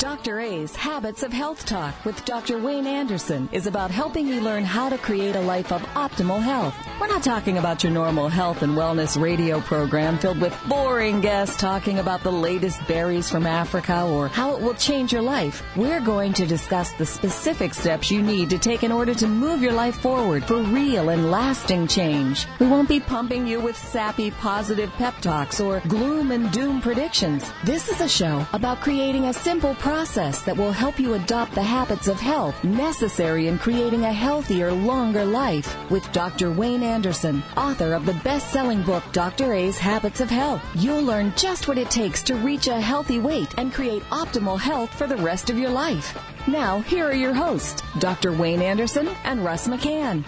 Dr. A's Habits of Health Talk with Dr. Wayne Anderson is about helping you learn how to create a life of optimal health. We're not talking about your normal health and wellness radio program filled with boring guests talking about the latest berries from Africa or how it will change your life. We're going to discuss the specific steps you need to take in order to move your life forward for real and lasting change. We won't be pumping you with sappy positive pep talks or gloom and doom predictions. This is a show about creating a simple process that will help you adopt the habits of health necessary in creating a healthier, longer life. With Dr. Wayne Anderson, author of the best-selling book, Dr. A's Habits of Health, you'll learn just what it takes to reach a healthy weight and create optimal health for the rest of your life. Now, here are your hosts, Dr. Wayne Anderson and Russ McCann.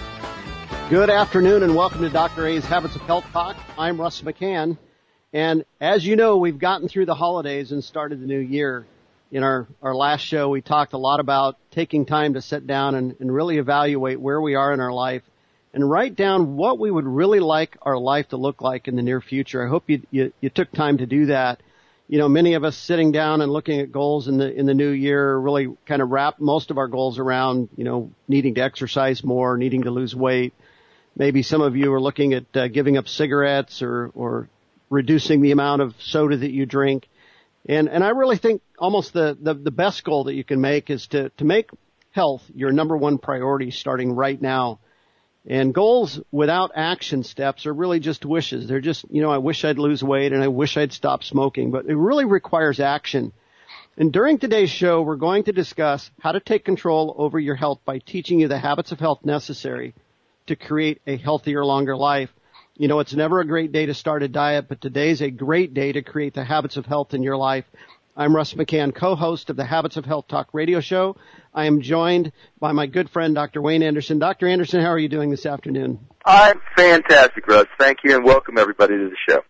Good afternoon and welcome to Dr. A's Habits of Health Talk. I'm Russ McCann. And as you know, we've gotten through the holidays and started the new year. In our last show, we talked a lot about taking time to sit down and really evaluate where we are in our life and write down what we would really like our life to look like in the near future. I hope you took time to do that. You know, many of us sitting down and looking at goals in the new year really kind of wrap most of our goals around, you know, needing to exercise more, needing to lose weight. Maybe some of you are looking at giving up cigarettes or reducing the amount of soda that you drink. And I really think almost the best goal that you can make is to make health your number one priority starting right now. And goals without action steps are really just wishes. They're just, you know, I wish I'd lose weight and I wish I'd stop smoking, but it really requires action. And during today's show, we're going to discuss how to take control over your health by teaching you the habits of health necessary to create a healthier, longer life. You know, it's never a great day to start a diet, but today's a great day to create the habits of health in your life. I'm Russ McCann, co-host of the Habits of Health Talk radio show. I am joined by my good friend, Dr. Wayne Anderson. Dr. Anderson, how are you doing this afternoon? I'm fantastic, Russ. Thank you, and welcome everybody to the show.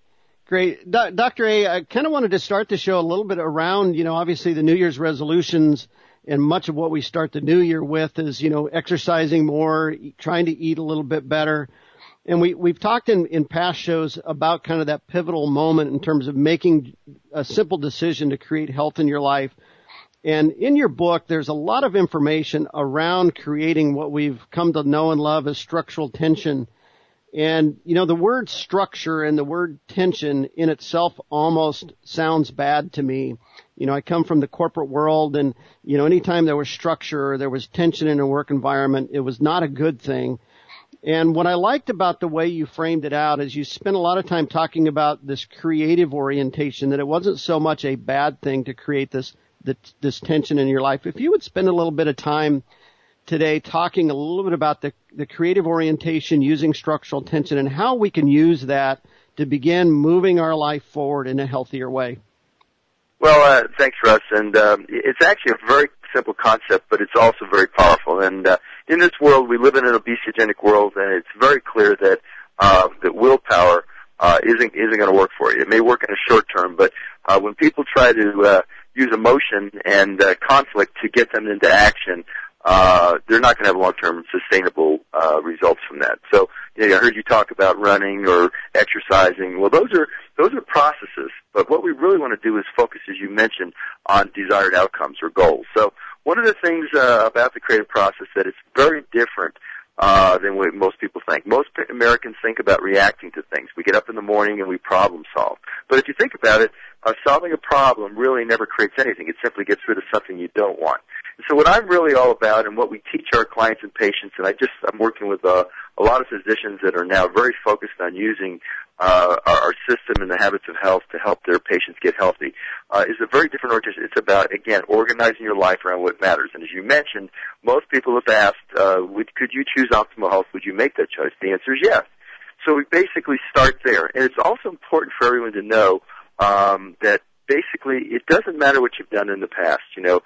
Great. Dr. A, I kind of wanted to start the show a little bit around, you know, obviously the New Year's resolutions, and much of what we start the new year with is, you know, exercising more, trying to eat a little bit better. And we've talked in past shows about kind of that pivotal moment in terms of making a simple decision to create health in your life. And in your book, there's a lot of information around creating what we've come to know and love as structural tension. And, you know, the word structure and the word tension in itself almost sounds bad to me. You know, I come from the corporate world and, you know, anytime there was structure or there was tension in a work environment, it was not a good thing. And what I liked about the way you framed it out is you spent a lot of time talking about this creative orientation, that it wasn't so much a bad thing to create this tension in your life. If you would spend a little bit of time today talking a little bit about the creative orientation using structural tension and how we can use that to begin moving our life forward in a healthier way. Well, thanks, Russ. And it's actually a very simple concept, but it's also very powerful. And in this world, we live in an obesogenic world, and it's very clear that that willpower isn't going to work for you. It may work in a short term, but when people try to use emotion and conflict to get them into action, they're not going to have long-term sustainable results from that. So, you know, I heard you talk about running or exercising. Well, those are processes, but what we really want to do is focus, as you mentioned, on desired outcomes or goals. So one of the things about the creative process that it's very different than what most people think. Most Americans think about reacting to things. We get up in the morning and we problem solve. But if you think about it, solving a problem really never creates anything. It simply gets rid of something you don't want. And so what I'm really all about and what we teach our clients and patients, and I'm working with a lot of physicians that are now very focused on using our system and the habits of health to help their patients get healthy, is a very different orientation. It's about, again, organizing your life around what matters. And as you mentioned, most people have asked, could you choose optimal health? Would you make that choice? The answer is yes. So we basically start there. And it's also important for everyone to know that basically it doesn't matter what you've done in the past. You know,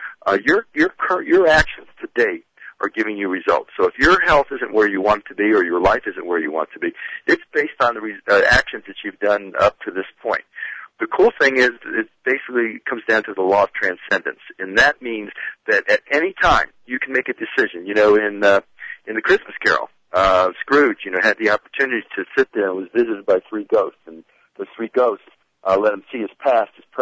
your actions to date are giving you results. So if your health isn't where you want it to be or your life isn't where you want it to be, it's based on the actions that you've done up to this point. The cool thing is it basically comes down to the law of transcendence, and that means that at any time you can make a decision. You know, in the Christmas Carol, Scrooge, you know, had the opportunity to sit there and was visited by three ghosts, and those three ghosts let him see his past, his present,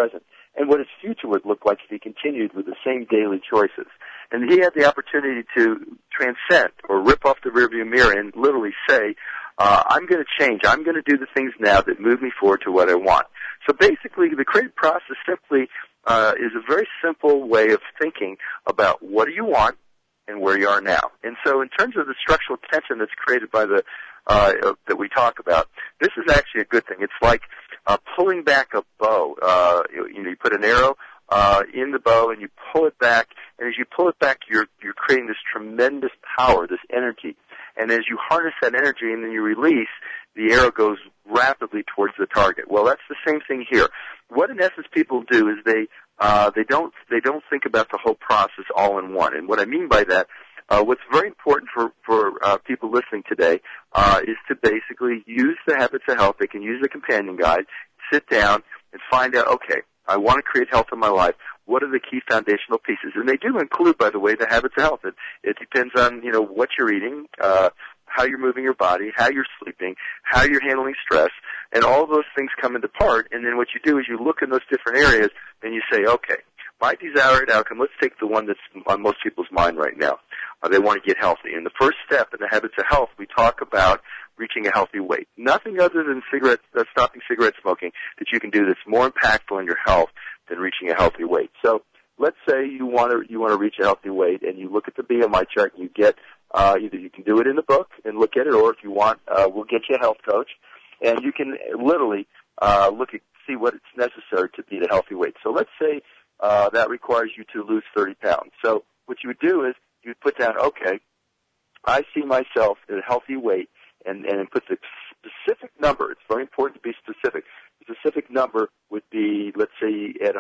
and what his future would look like if he continued with the same daily choices. And he had the opportunity to transcend or rip off the rearview mirror and literally say, I'm going to change. I'm going to do the things now that move me forward to what I want. So basically, the creative process simply is a very simple way of thinking about what do you want and where you are now. And so in terms of the structural tension that's created by the that we talk about, this is actually a good thing. It's like pulling back a bow. You put an arrow in the bow and you pull it back, and as you pull it back, you're creating this tremendous power, this energy. And as you harness that energy and then you release, the arrow goes rapidly towards the target. Well, that's the same thing here. What in essence people do is they don't think about the whole process all in one. And what I mean by that, what's very important for people listening today is to basically use the Habits of Health. They can use the companion guide, sit down and find out, okay, I want to create health in my life. What are the key foundational pieces? And they do include, by the way, the Habits of Health. It depends on, what you're eating, how you're moving your body, how you're sleeping, how you're handling stress, and all of those things come into part. And then what you do is you look in those different areas and you say, okay, my desired outcome, let's take the one that's on most people's mind right now. They want to get healthy. And the first step in the Habits of Health, we talk about reaching a healthy weight. Nothing other than stopping cigarette smoking that you can do that's more impactful on your health than reaching a healthy weight. So let's say you want to reach a healthy weight, and you look at the BMI chart, and you get either you can do it in the book and look at it, or if you want, we'll get you a health coach, and you can literally see what it's necessary to be at a healthy weight. So let's say that requires you to lose 30 pounds. So what you would do is you would put down, okay, I see myself at a healthy weight, and put the specific number. It's very important to be specific. The specific number would be, let's say, at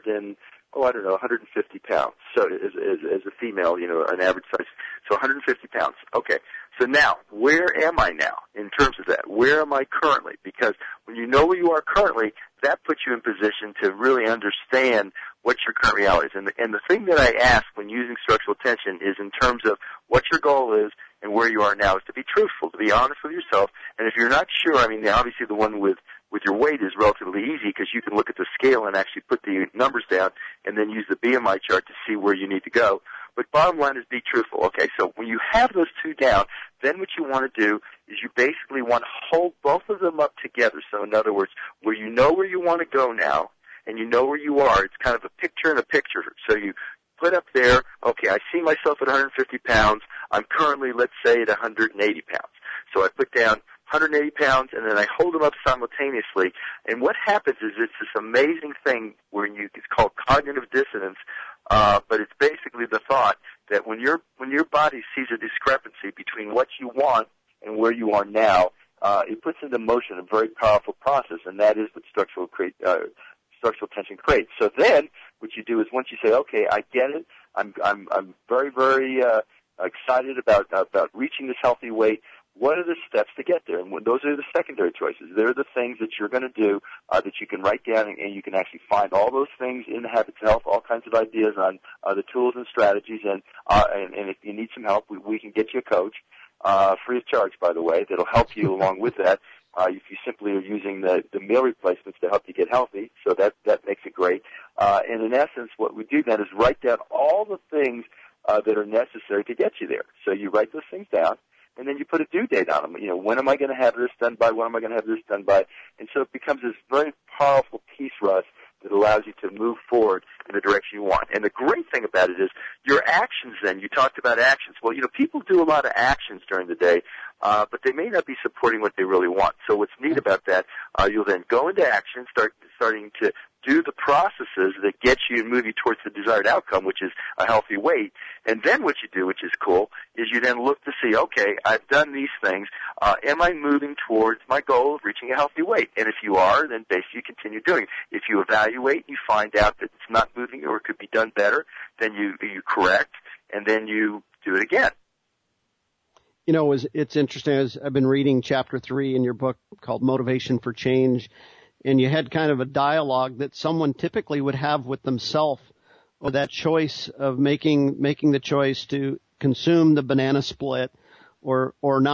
150 pounds. So as a female, an average size. So 150 pounds. Okay. So now, where am I now in terms of that? Where am I currently? Because when you know where you are currently, that puts you in position to really understand what your current reality is. And the thing that I ask when using structural tension is in terms of what your goal is and where you are now, is to be truthful, to be honest with yourself. And if you're not sure, obviously the one with your weight is relatively easy because you can look at the scale and actually put the numbers down and then use the BMI chart to see where you need to go. But bottom line is be truthful. Okay, so when you have those two down, then what you want to do is you basically want to hold both of them up together. So in other words, where you know where you want to go now and you know where you are, it's kind of a picture in a picture. So you put up there, okay, I see myself at 150 pounds. I'm currently, let's say, at 180 pounds. So I put down 180 pounds, and then I hold them up simultaneously. And what happens is it's this amazing thing where it's called cognitive dissonance, but it's basically the thought that when your body sees a discrepancy between what you want and where you are now, it puts into motion a very powerful process, and that is what structural tension creates. So then what you do is once you say, okay, I get it, I'm very, very excited about reaching this healthy weight. What are the steps to get there? And those are the secondary choices. They're the things that you're going to do that you can write down, and you can actually find all those things in the Habits of Health, all kinds of ideas on the tools and strategies. And if you need some help, we can get you a coach, free of charge, by the way, that'll help you along with that. If you simply are using the meal replacements to help you get healthy, so that makes it great. And in essence, what we do then is write down all the things that are necessary to get you there. So you write those things down, and then you put a due date on them. When am I going to have this done by? When am I going to have this done by? And so it becomes this very powerful piece, Russ, that allows you to move forward in the direction you want. And the great thing about it is your actions then, you talked about actions. Well, people do a lot of actions during the day, but they may not be supporting what they really want. So what's neat about that, you'll then go into action, starting to do the processes that get you and move you towards the desired outcome, which is a healthy weight. And then what you do, which is cool, is you then look to see, okay, I've done these things. Am I moving towards my goal of reaching a healthy weight? And if you are, then basically you continue doing it. If you evaluate, you find out that it's not moving or it could be done better, then you correct, and then you do it again. It's interesting. As I've been reading Chapter 3 in your book called Motivation for Change, and you had kind of a dialogue that someone typically would have with themselves, or that choice of making the choice to consume the banana split or not.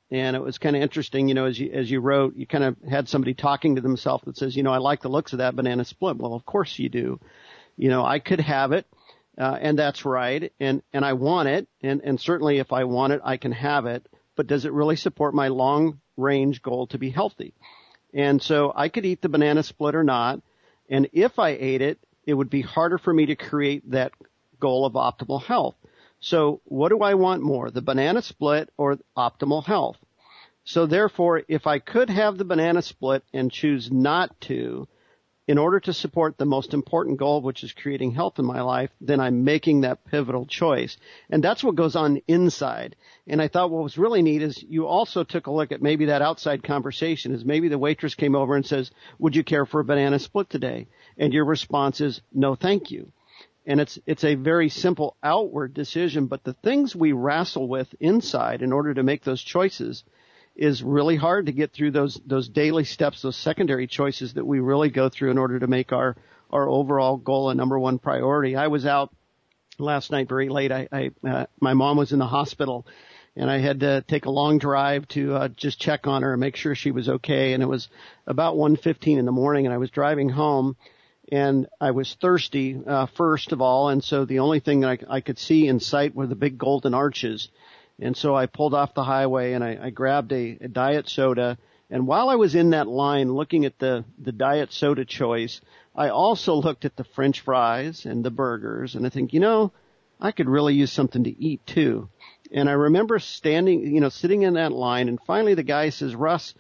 And it was kind of interesting, as you wrote, you kind of had somebody talking to themselves that says, I like the looks of that banana split. Well, of course you do. I could have it, and that's right, and I want it, and certainly if I want it, I can have it, but does it really support my long-range goal to be healthy? And so I could eat the banana split or not, and if I ate it, it would be harder for me to create that goal of optimal health. So what do I want more, the banana split or optimal health? So therefore, if I could have the banana split and choose not to, in order to support the most important goal, which is creating health in my life, then I'm making that pivotal choice. And that's what goes on inside. And I thought what was really neat is you also took a look at maybe that outside conversation, is maybe the waitress came over and says, would you care for a banana split today? And your response is, no, thank you. And it's a very simple outward decision, but the things we wrestle with inside in order to make those choices is really hard to get through those daily steps, those secondary choices that we really go through in order to make our overall goal a number one priority. I was out last night very late. My mom was in the hospital, and I had to take a long drive to just check on her and make sure she was okay. And it was about 1:15 in the morning, and I was driving home. And I was thirsty, first of all, and so the only thing that I could see in sight were the big golden arches. And so I pulled off the highway and I grabbed a diet soda. And while I was in that line looking at the diet soda choice, I also looked at the French fries and the burgers, and I think, I could really use something to eat too. And I remember standing, sitting in that line, and finally the guy says, Russ,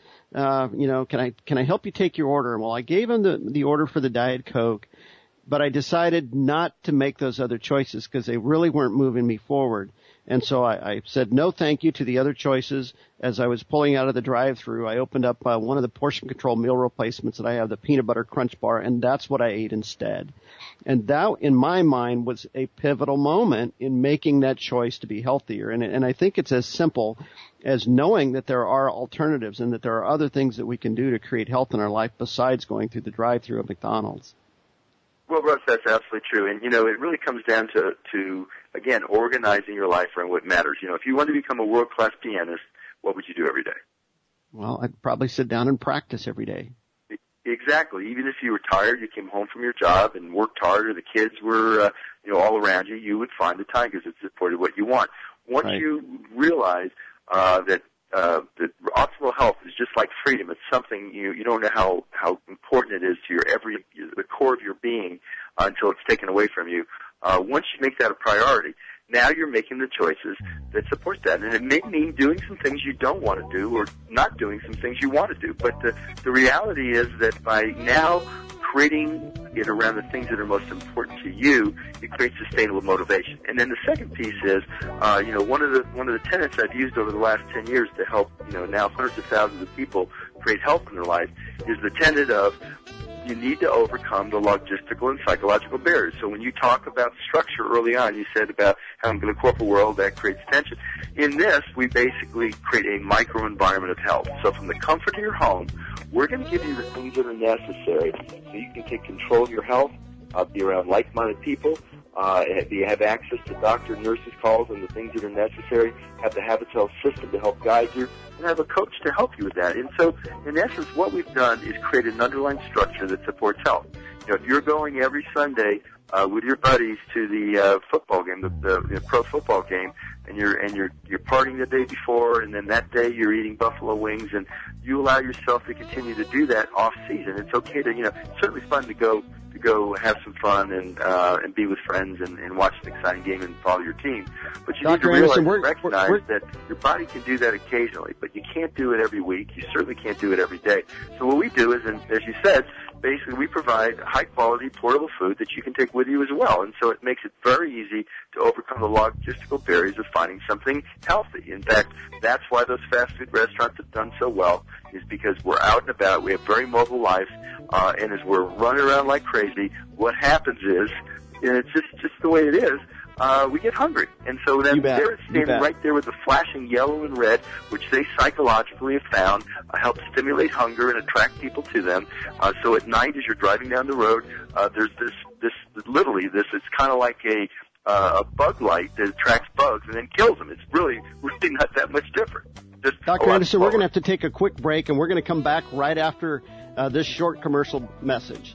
can I help you take your order? Well, I gave him the order for the Diet Coke, but I decided not to make those other choices because they really weren't moving me forward. And so I said no thank you to the other choices. As I was pulling out of the drive-thru, I opened up one of the portion control meal replacements that I have, the peanut butter crunch bar, and that's what I ate instead. And that, in my mind, was a pivotal moment in making that choice to be healthier. And I think it's as simple as knowing that there are alternatives and that there are other things that we can do to create health in our life besides going through the drive-thru at McDonald's. Well, Russ, that's absolutely true. And, it really comes down to again, organizing your life around what matters. If you want to become a world-class pianist, what would you do every day? Well, I'd probably sit down and practice every day. Exactly. Even if you were tired, you came home from your job and worked hard, or the kids were, all around you, you would find the time because it supported what you want. Once you realize that optimal health is just like freedom, it's something you don't know how important it is to the core of your being until it's taken away from you. Once you make that a priority, now you're making the choices that support that. And it may mean doing some things you don't want to do or not doing some things you want to do. But the reality is that by now creating it around the things that are most important to you, it creates sustainable motivation. And then the second piece is, one of the tenets I've used over the last 10 years to help, now hundreds of thousands of people create health in their life is the tenet of you need to overcome the logistical and psychological barriers. So when you talk about structure early on, you said about how in the corporate world that creates tension. In this, we basically create a microenvironment of health. So from the comfort of your home, we're going to give you the things that are necessary so you can take control of your health, be around like-minded people, have access to doctor and nurses' calls and the things that are necessary, have the Habits Health system to help guide you, and have a coach to help you with that. And so, in essence, what we've done is create an underlying structure that supports health. If you're going every Sunday with your buddies to the football game, the pro football game, and you're partying the day before, and then that day you're eating buffalo wings, and you allow yourself to continue to do that off season. It's okay to, it's certainly fun to go have some fun and be with friends and watch an exciting game and follow your team. But you need to realize and recognize that your body can do that occasionally, but you can't do it every week. You certainly can't do it every day. So what we do is, as you said, basically we provide high-quality, portable food that you can take with you as well. And so it makes it very easy to overcome the logistical barriers of finding something healthy. In fact, that's why those fast food restaurants have done so well, is because we're out and about. We have very mobile lives, and as we're running around like crazy, what happens is, and it's just the way it is, we get hungry. And so then they're standing right there with the flashing yellow and red, which they psychologically have found helps stimulate hunger and attract people to them. So at night, as you're driving down the road, there's this it's kind of like a bug light that attracts bugs and then kills them. It's really not that much different. Dr. Anderson, we're going to have to take a quick break, and we're going to come back right after this short commercial message.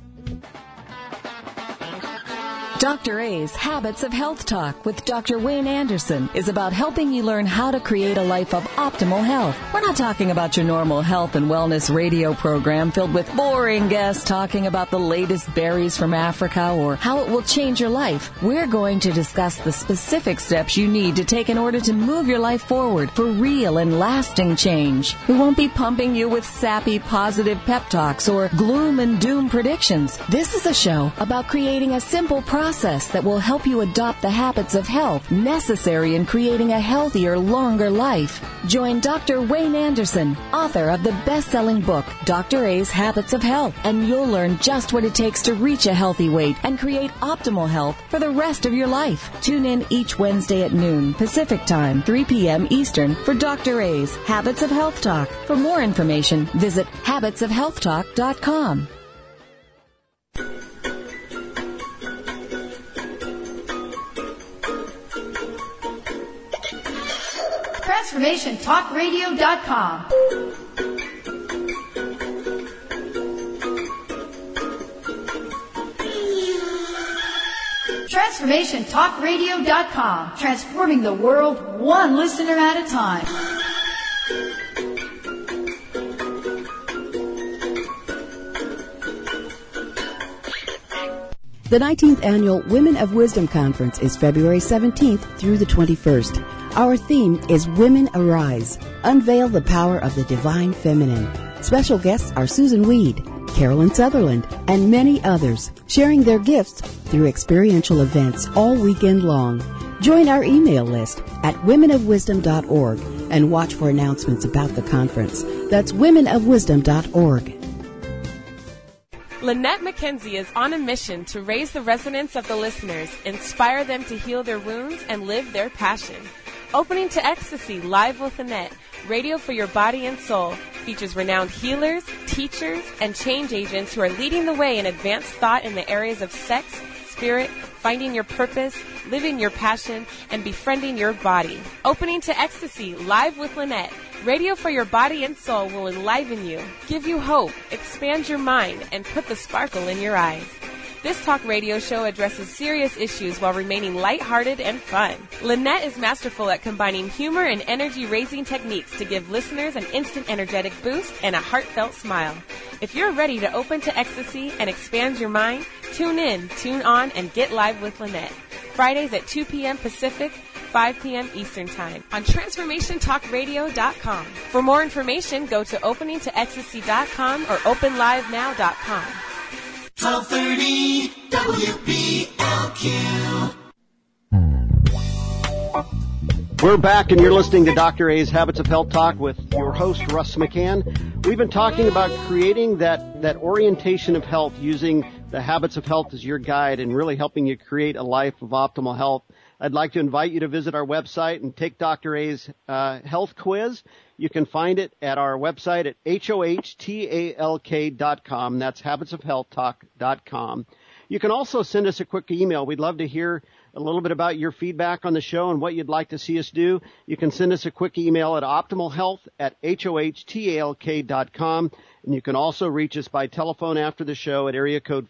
Dr. A's Habits of Health Talk with Dr. Wayne Anderson is about helping you learn how to create a life of optimal health. We're not talking about your normal health and wellness radio program filled with boring guests talking about the latest berries from Africa or how it will change your life. We're going to discuss the specific steps you need to take in order to move your life forward for real and lasting change. We won't be pumping you with sappy positive pep talks or gloom and doom predictions. This is a show about creating a simple process that will help you adopt the habits of health necessary in creating a healthier, longer life. Join Dr. Wayne Anderson, author of the best-selling book, Dr. A's Habits of Health, and you'll learn just what it takes to reach a healthy weight and create optimal health for the rest of your life. Tune in each Wednesday at noon Pacific Time, 3 p.m. Eastern for Dr. A's Habits of Health Talk. For more information, visit habitsofhealthtalk.com. TransformationTalkRadio.com. TransformationTalkRadio.com. Transforming the world one listener at a time. The 19th Annual Women of Wisdom Conference is February 17th through the 21st. Our theme is Women Arise, Unveil the Power of the Divine Feminine. Special guests are Susan Weed, Carolyn Sutherland, and many others, sharing their gifts through experiential events all weekend long. Join our email list at womenofwisdom.org and watch for announcements about the conference. That's womenofwisdom.org. Lynette McKenzie is on a mission to raise the resonance of the listeners, inspire them to heal their wounds, and live their passion. Opening to Ecstasy, Live with Lynette, radio for your body and soul, features renowned healers, teachers, and change agents who are leading the way in advanced thought in the areas of sex, spirit, finding your purpose, living your passion, and befriending your body. Opening to Ecstasy, Live with Lynette, radio for your body and soul will enliven you, give you hope, expand your mind, and put the sparkle in your eyes. This talk radio show addresses serious issues while remaining lighthearted and fun. Lynette is masterful at combining humor and energy-raising techniques to give listeners an instant energetic boost and a heartfelt smile. If you're ready to open to ecstasy and expand your mind, tune in, tune on, and get live with Lynette. Fridays at 2 p.m. Pacific, 5 p.m. Eastern Time on TransformationTalkRadio.com. For more information, go to openingtoecstasy.com or openlivenow.com. 1230 WBLQ. We're back, and you're listening to Dr. A's Habits of Health Talk with your host, Russ McCann. We've been talking about creating that orientation of health using the habits of health as your guide and really helping you create a life of optimal health. I'd like to invite you to visit our website and take Dr. A's health quiz. You can find it at our website at hohtalk.com. That's habitsofhealthtalk.com. You can also send us a quick email. We'd love to hear a little bit about your feedback on the show and what you'd like to see us do. You can send us a quick email at optimalhealth@hohtalk.com. And you can also reach us by telephone after the show at area code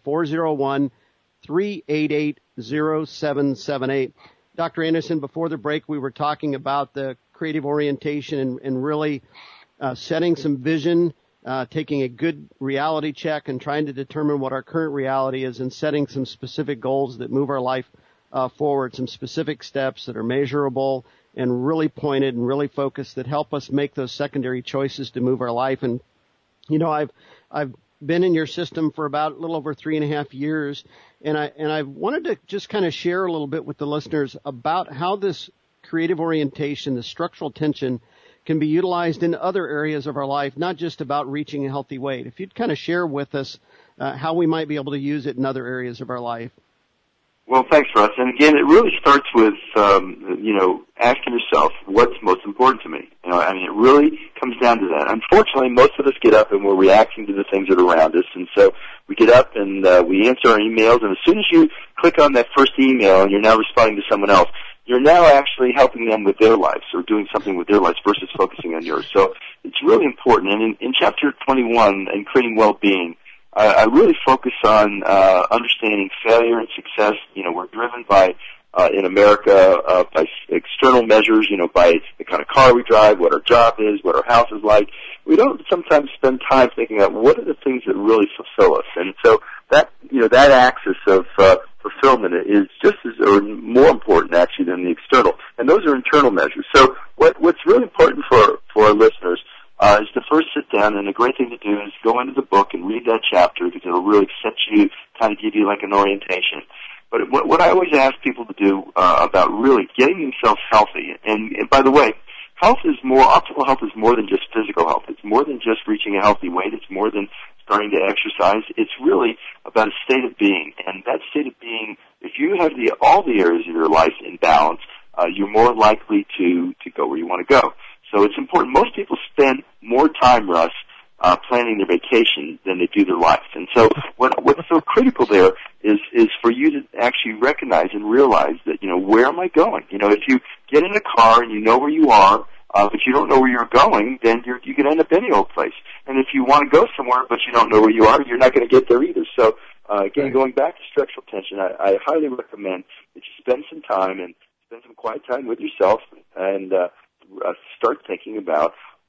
401-388-0778. Dr. Anderson, before the break, we were talking about the creative orientation and really setting some vision, taking a good reality check and trying to determine what our current reality is and setting some specific goals that move our life forward, some specific steps that are measurable and really pointed and really focused that help us make those secondary choices to move our life. And, you know, I've been in your system for about a little over 3.5 years, and I wanted to just kind of share a little bit with the listeners about how this creative orientation, the structural tension, can be utilized in other areas of our life, not just about reaching a healthy weight. If you'd kind of share with us how we might be able to use it in other areas of our life. Well, thanks, Russ. And again, it really starts with, asking yourself, what's most important to me? It really comes down to that. Unfortunately, most of us get up and we're reacting to the things that are around us. And so we get up and we answer our emails. And as soon as you click on that first email and you're now responding to someone else, you're now actually helping them with their lives or doing something with their lives versus focusing on yours. So it's really important. And in Chapter 21, in Creating Well-Being, I really focus on understanding failure and success. We're driven by, in America, by external measures, by the kind of car we drive, what our job is, what our house is like. We don't sometimes spend time thinking about what are the things that really fulfill us. And so that axis of fulfillment is just as, or more important actually than the external. And those are internal measures. So what's really important for our listeners is to first sit down, and a great thing to do is go into the book and read that chapter because it'll really set you, kind of give you like an orientation. But what I always ask people to do about really getting themselves healthy, and by the way, optimal health is more than just physical health. It's more than just reaching a healthy weight. It's more than starting to exercise. It's really about a state of being. And that state of being, if you have all the areas of your life in balance, you're more likely to go where you want to go. So it's important. Most people spend more time, Russ, planning their vacation than they do their life. And so what's so critical there is for you to actually recognize and realize that, where am I going? If you get in a car and you know where you are, but you don't know where you're going, then you can end up any old place. And if you want to go somewhere but you don't know where you are, you're not going to get there either. So, again, going back to structural tension, I highly recommend that you spend some time and spend some quiet time with yourself and start thinking about,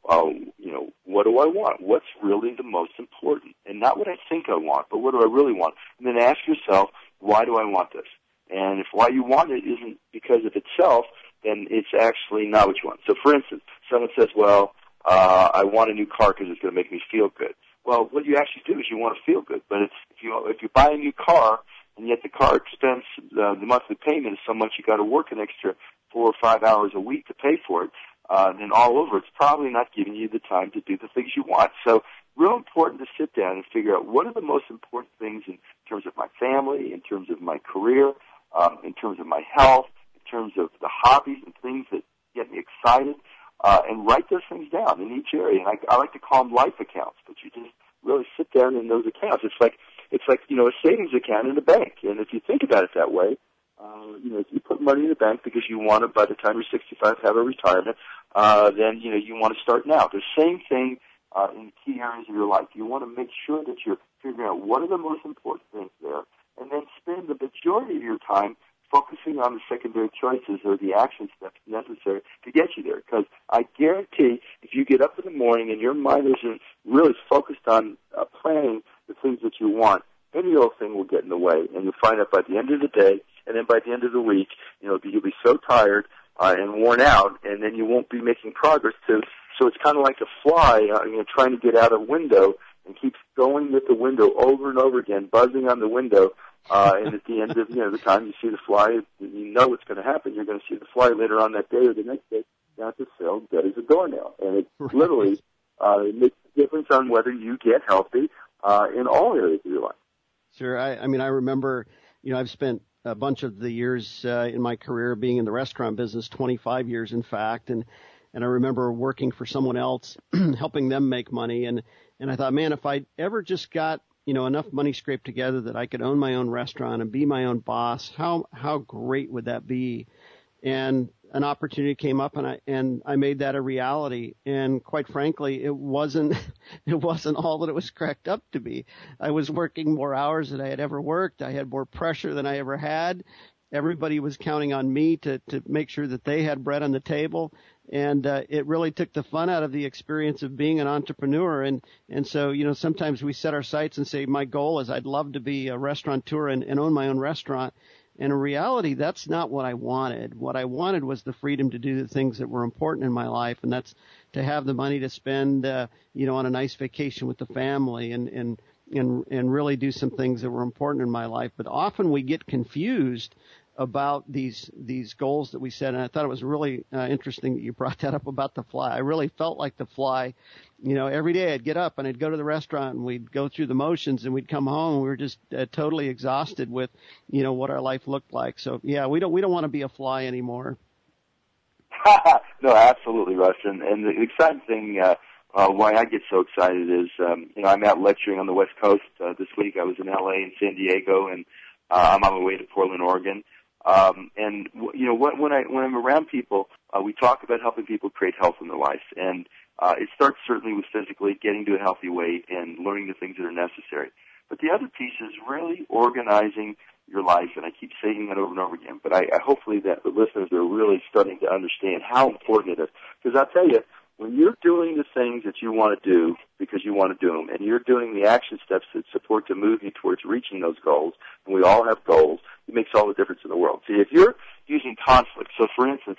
what do I want? What's really the most important? And not what I think I want, but what do I really want? And then ask yourself, why do I want this? And if why you want it isn't because of itself, then it's actually not what you want. So, for instance, someone says, I want a new car because it's going to make me feel good. Well, what you actually do is you want to feel good. But if you buy a new car and yet the car expense, the monthly payment is so much you got to work an extra 4 or 5 hours a week to pay for it, then all over it's probably not giving you the time to do the things you want. So real important to sit down and figure out what are the most important things in terms of my family, in terms of my career, in terms of my health, in terms of the hobbies and things that get me excited, and write those things down in each area. And I like to call them life accounts, but you just really sit down in those accounts. It's like a savings account in a bank. And if you think about it that way, if you put money in the bank because you want to, by the time you're 65, have a retirement, then, you want to start now. The same thing in key areas of your life. You want to make sure that you're figuring out what are the most important things there, and then spend the majority of your time focusing on the secondary choices or the action steps necessary to get you there. Because I guarantee if you get up in the morning and your mind isn't really focused on planning the things that you want, any old thing will get in the way, and you'll find out by the end of the day, and then by the end of the week, you'll be so tired and worn out, and then you won't be making progress too. So it's kind of like a fly, trying to get out a window and keeps going with the window over and over again, buzzing on the window. And at the end of the time you see the fly, you know what's going to happen. You're going to see the fly later on that day or the next day down at the cell, dead as a doornail. And it literally makes a difference on whether you get healthy in all areas of your life. Sure. I remember, I've spent a bunch of the years in my career being in the restaurant business, 25 years in fact, and I remember working for someone else, helping them make money, and I thought, man, if I ever just got enough money scraped together that I could own my own restaurant and be my own boss, how great would that be? And an opportunity came up, and I made that a reality. And quite frankly, it wasn't all that it was cracked up to be. I was working more hours than I had ever worked. I had more pressure than I ever had. Everybody was counting on me to make sure that they had bread on the table. And it really took the fun out of the experience of being an entrepreneur. And so, sometimes we set our sights and say, my goal is I'd love to be a restaurateur and own my own restaurant. And in reality, that's not what I wanted. What I wanted was the freedom to do the things that were important in my life, and that's to have the money to spend, on a nice vacation with the family and really do some things that were important in my life. But often we get confused about these goals that we set, and I thought it was really interesting that you brought that up about the fly. I really felt like the fly. Every day I'd get up and I'd go to the restaurant and we'd go through the motions and we'd come home and we were just totally exhausted with, what our life looked like. So yeah, we don't want to be a fly anymore. No, absolutely, Russ. And the exciting thing, why I get so excited is, I'm out lecturing on the West Coast this week. I was in LA and San Diego, and I'm on my way to Portland, Oregon. And you know, when I'm around people, we talk about helping people create health in their life, and it starts certainly with physically getting to a healthy weight and learning the things that are necessary. But the other piece is really organizing your life, and I keep saying that over and over again. But I hopefully that the listeners are really starting to understand how important it is. Because I'll tell you, when you're doing the things that you want to do because you want to do them, and you're doing the action steps that support to move you towards reaching those goals, and we all have goals, it makes all the difference in the world. See, if you're using conflict, so for instance,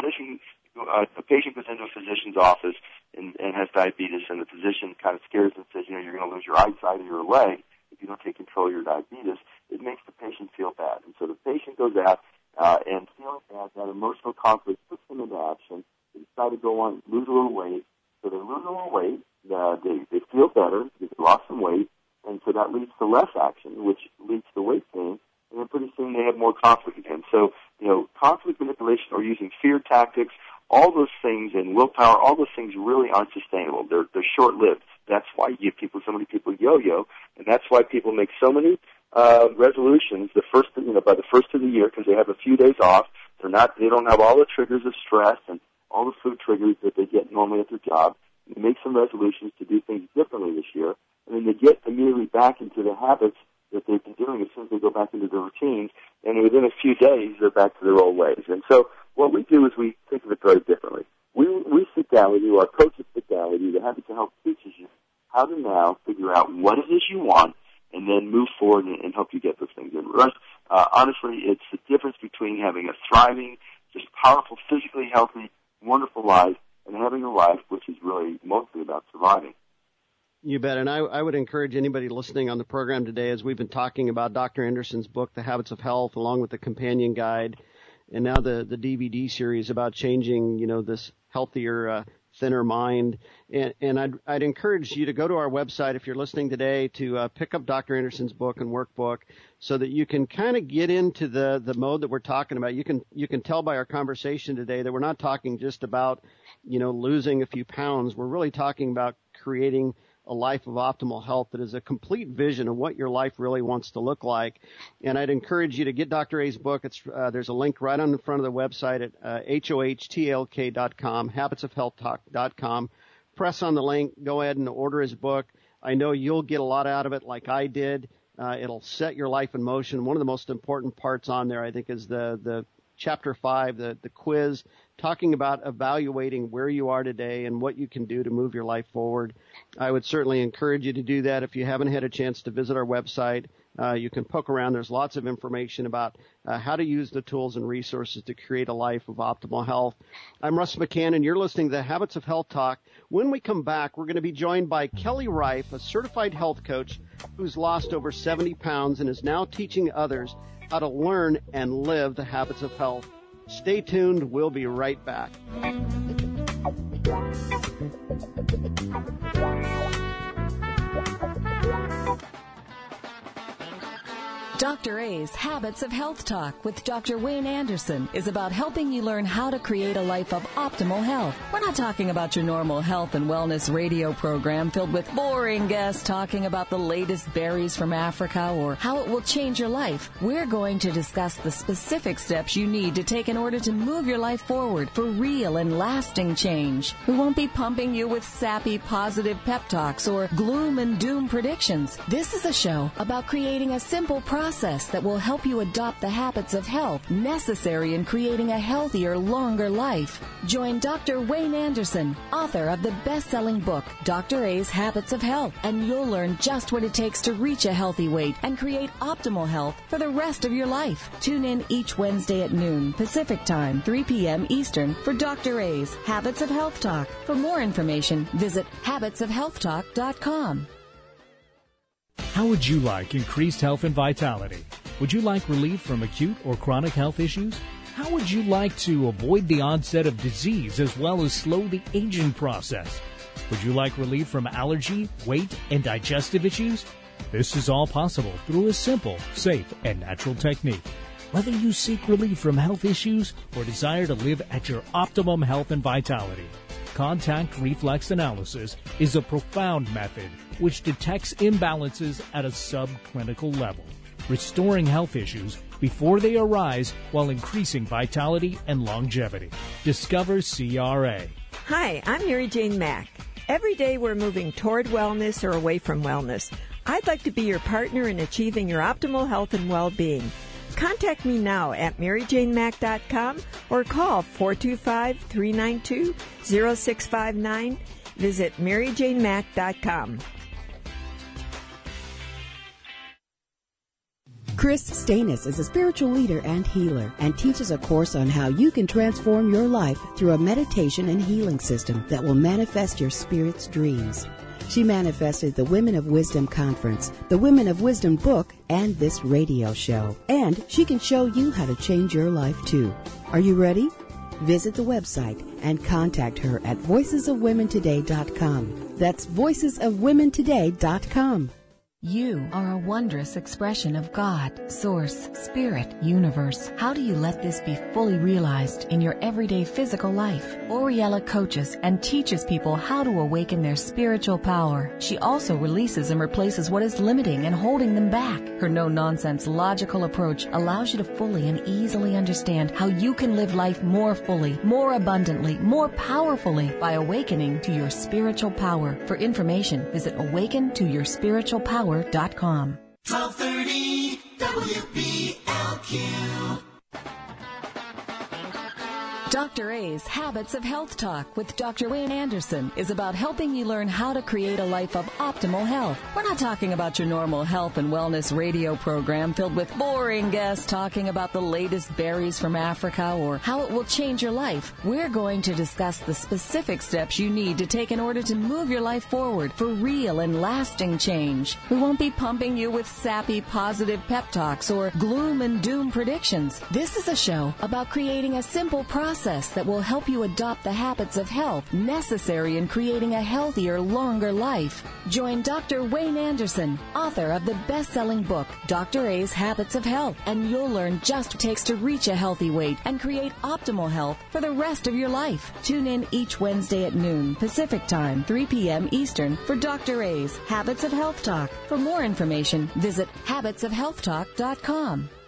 a patient goes into a physician's office and has diabetes, and the physician kind of scares and says, you know, you're going to lose your eyesight or your leg if you don't take control of your diabetes, it makes the patient feel bad. And so the patient goes out and feeling bad, that emotional conflict puts them into action. They decide to go on, lose a little weight. So they lose a little weight, they feel better because they lost some weight, and so that leads to less action, which leads to weight gain, and then pretty soon they have more conflict again. So, you know, conflict manipulation or using fear tactics, all those things, and willpower, all those things really aren't sustainable. They're short-lived. That's why you give so many people yo-yo, and that's why people make so many resolutions by the first of the year, because they have a few days off. They don't have all the triggers of stress and all the food triggers that they get normally at their job. They make some resolutions to do things differently this year, and then they get immediately back into the habits that they've been doing as soon as they go back into their routines, and within a few days, they're back to their old ways. And so what we do is we think of it very differently. We sit down with you, our coaches sit down with you, the Habits of Health teaches you how to now figure out what it is you want and then move forward and help you get those things in. Russ, honestly, it's the difference between having a thriving, just powerful, physically healthy, wonderful life and having a life which is really mostly about surviving. You bet. And I would encourage anybody listening on the program today, as we've been talking about Dr. Anderson's book, The Habits of Health, along with the companion guide, and now the DVD series about changing, you know, this healthier, thinner mind. And I'd encourage you to go to our website if you're listening today to pick up Dr. Anderson's book and workbook so that you can kind of get into the mode that we're talking about. You can tell by our conversation today that we're not talking just about, you know, losing a few pounds. We're really talking about creating a life of optimal health that is a complete vision of what your life really wants to look like. And I'd encourage you to get Dr. A's book. There's a link right on the front of the website at hohtlk.com, habitsofhealthtalk.com. Press on the link, go ahead and order his book. I know you'll get a lot out of it like I did. It'll set your life in motion. One of the most important parts on there, I think, is the Chapter 5, the quiz, talking about evaluating where you are today and what you can do to move your life forward. I would certainly encourage you to do that. If you haven't had a chance to visit our website, you can poke around. There's lots of information about how to use the tools and resources to create a life of optimal health. I'm Russ McCann, and you're listening to the Habits of Health Talk. When we come back, we're going to be joined by Kelly Reif, a certified health coach who's lost over 70 pounds and is now teaching others how to learn and live the habits of health. Stay tuned. We'll be right back. Dr. A's Habits of Health Talk with Dr. Wayne Anderson is about helping you learn how to create a life of optimal health. We're not talking about your normal health and wellness radio program filled with boring guests talking about the latest berries from Africa or how it will change your life. We're going to discuss the specific steps you need to take in order to move your life forward for real and lasting change. We won't be pumping you with sappy positive pep talks or gloom and doom predictions. This is a show about creating a simple process that will help you adopt the habits of health necessary in creating a healthier, longer life. Join Dr. Wayne Anderson, author of the best-selling book, Dr. A's Habits of Health, and you'll learn just what it takes to reach a healthy weight and create optimal health for the rest of your life. Tune in each Wednesday at noon Pacific Time, 3 p.m. Eastern for Dr. A's Habits of Health Talk. For more information, visit habitsofhealthtalk.com. How would you like increased health and vitality? Would you like relief from acute or chronic health issues? How would you like to avoid the onset of disease as well as slow the aging process? Would you like relief from allergy, weight, and digestive issues? This is all possible through a simple, safe, and natural technique. Whether you seek relief from health issues or desire to live at your optimum health and vitality, contact reflex analysis is a profound method which detects imbalances at a subclinical level. restoring health issues before they arise while increasing vitality and longevity. Discover CRA. Hi, I'm Mary Jane Mack. Every day we're moving toward wellness or away from wellness. I'd like to be your partner in achieving your optimal health and well-being. Contact me now at maryjanemack.com or call 425-392-0659. Visit maryjanemack.com. Chris Stanis is a spiritual leader and healer and teaches a course on how you can transform your life through a meditation and healing system that will manifest your spirit's dreams. She manifested the Women of Wisdom Conference, the Women of Wisdom book, and this radio show. And she can show you how to change your life too. Are you ready? Visit the website and contact her at voicesofwomentoday.com. That's voicesofwomentoday.com. You are a wondrous expression of God, Source, Spirit, Universe. How do you let this be fully realized in your everyday physical life? Oriella coaches and teaches people how to awaken their spiritual power. She also releases and replaces what is limiting and holding them back. Her no-nonsense, logical approach allows you to fully and easily understand how you can live life more fully, more abundantly, more powerfully by awakening to your spiritual power. For information, visit awakentoyourspiritualpower.com. 1230 WBLQ. Dr. A's Habits of Health Talk with Dr. Wayne Anderson is about helping you learn how to create a life of optimal health. We're not talking about your normal health and wellness radio program filled with boring guests talking about the latest berries from Africa or how it will change your life. We're going to discuss the specific steps you need to take in order to move your life forward for real and lasting change. We won't be pumping you with sappy, positive pep talks or gloom and doom predictions. This is a show about creating a simple process that will help you adopt the habits of health necessary in creating a healthier, longer life. Join Dr. Wayne Anderson, author of the best-selling book, Dr. A's Habits of Health, and you'll learn just what it takes to reach a healthy weight and create optimal health for the rest of your life. Tune in each Wednesday at noon Pacific Time, 3 p.m. Eastern for Dr. A's Habits of Health Talk. For more information, visit habitsofhealthtalk.com.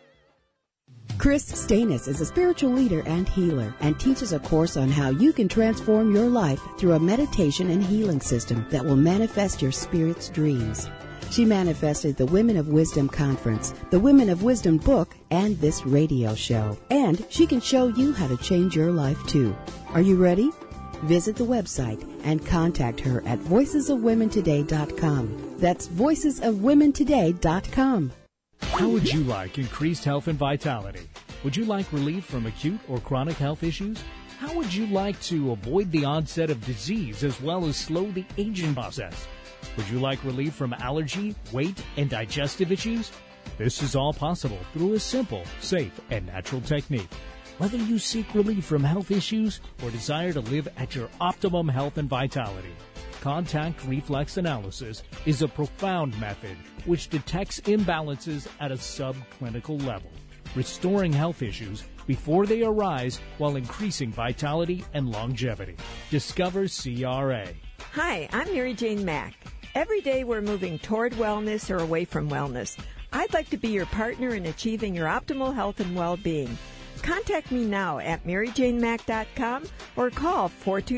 Chris Stanis is a spiritual leader and healer and teaches a course on how you can transform your life through a meditation and healing system that will manifest your spirit's dreams. She manifested the Women of Wisdom Conference, the Women of Wisdom book, and this radio show. And she can show you how to change your life too. Are you ready? Visit the website and contact her at voicesofwomentoday.com. That's voicesofwomentoday.com. How would you like increased health and vitality? Would you like relief from acute or chronic health issues? How would you like to avoid the onset of disease as well as slow the aging process? Would you like relief from allergy, weight, and digestive issues? This is all possible through a simple, safe, and natural technique. Whether you seek relief from health issues or desire to live at your optimum health and vitality, contact reflex analysis is a profound method which detects imbalances at a subclinical level, restoring health issues before they arise while increasing vitality and longevity. Discover CRA. Hi, I'm Mary Jane Mack. Every day we're moving toward wellness or away from wellness. I'd like to be your partner in achieving your optimal health and well-being. Contact me now at maryjanemack.com or call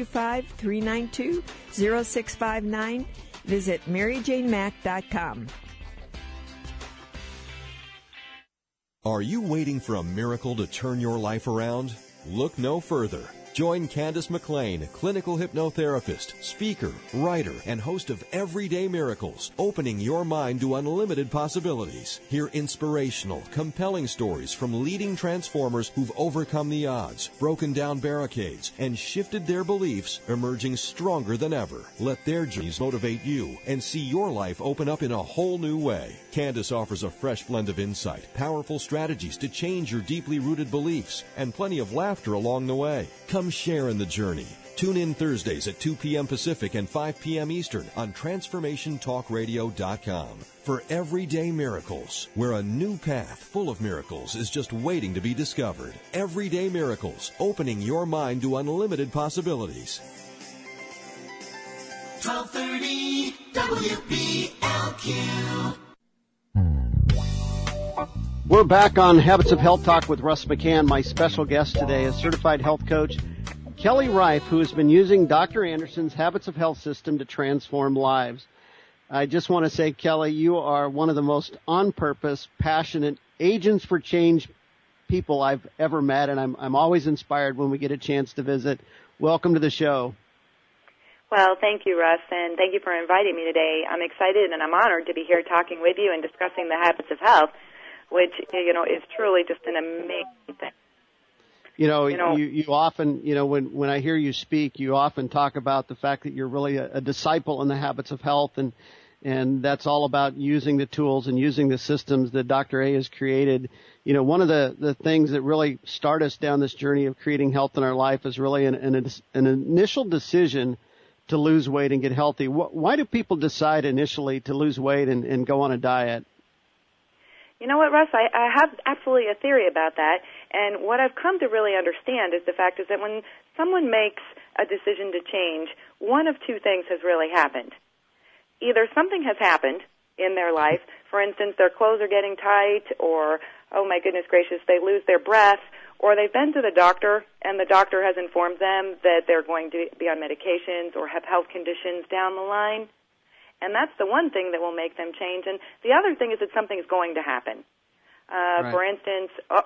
425-392-0659. Visit maryjanemack.com. Are you waiting for a miracle to turn your life around? Look no further. Join Candace McLean, clinical hypnotherapist, speaker, writer, and host of Everyday Miracles, opening your mind to unlimited possibilities. Hear inspirational, compelling stories from leading transformers who've overcome the odds, broken down barricades, and shifted their beliefs, emerging stronger than ever. Let their journeys motivate you and see your life open up in a whole new way. Candace offers a fresh blend of insight, powerful strategies to change your deeply rooted beliefs, and plenty of laughter along the way. Come share in the journey. Tune in Thursdays at 2 p.m. Pacific and 5 p.m. Eastern on TransformationTalkRadio.com for Everyday Miracles, where a new path full of miracles is just waiting to be discovered. Everyday Miracles, opening your mind to unlimited possibilities. 1230 WBLQ. We're back on Habits of Health Talk with Russ McCann. My special guest today is certified health coach Kelly Rife, who has been using Dr. Anderson's Habits of Health system to transform lives. I just want to say, Kelly, you are one of the most on-purpose, passionate agents for change people I've ever met, and I'm always inspired when we get a chance to visit. Welcome to the show. Well, thank you, Russ, and thank you for inviting me today. I'm excited and I'm honored to be here talking with you and discussing the habits of health, which, is truly just an amazing thing. You often, when I hear you speak, you often talk about the fact that you're really a disciple in the habits of health, and that's all about using the tools and using the systems that Dr. A has created. One of the things that really start us down this journey of creating health in our life is really an initial decision to lose weight and get healthy. Why do people decide initially to lose weight and go on a diet? You know what, Russ, I have absolutely a theory about that, and what I've come to really understand is the fact is that when someone makes a decision to change, one of two things has really happened. Either something has happened in their life, for instance, their clothes are getting tight, or, oh my goodness gracious, they lose their breath, or they've been to the doctor, and the doctor has informed them that they're going to be on medications or have health conditions down the line. And that's the one thing that will make them change. And the other thing is that something is going to happen. Right. For instance,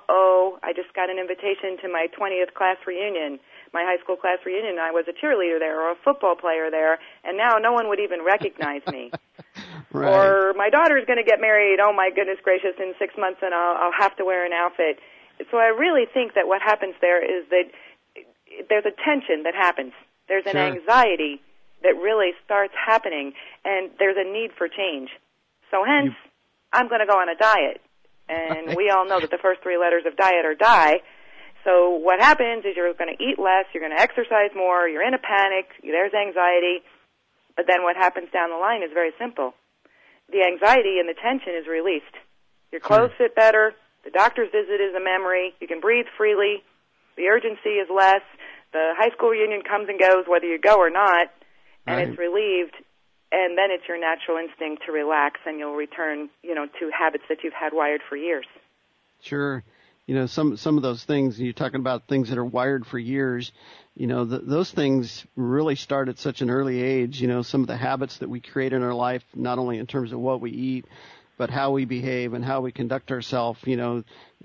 I just got an invitation to my 20th class reunion, my high school class reunion. I was a cheerleader there or a football player there, and now no one would even recognize me. Right. Or my daughter's going to get married, oh my goodness gracious, in 6 months, and I'll have to wear an outfit. So I really think that what happens there is that there's a tension that happens. There's an anxiety that really starts happening, and there's a need for change. So hence, I'm going to go on a diet. And we all know that the first three letters of diet are die. So what happens is you're going to eat less, you're going to exercise more, you're in a panic, there's anxiety. But then what happens down the line is very simple. The anxiety and the tension is released. Your clothes fit better, the doctor's visit is a memory, you can breathe freely, the urgency is less, the high school reunion comes and goes whether you go or not, and it's relieved, and then it's your natural instinct to relax, and you'll return, to habits that you've had wired for years. Sure. Some of those things, you're talking about things that are wired for years, those things really start at such an early age. Some of the habits that we create in our life, not only in terms of what we eat, but how we behave and how we conduct ourselves. How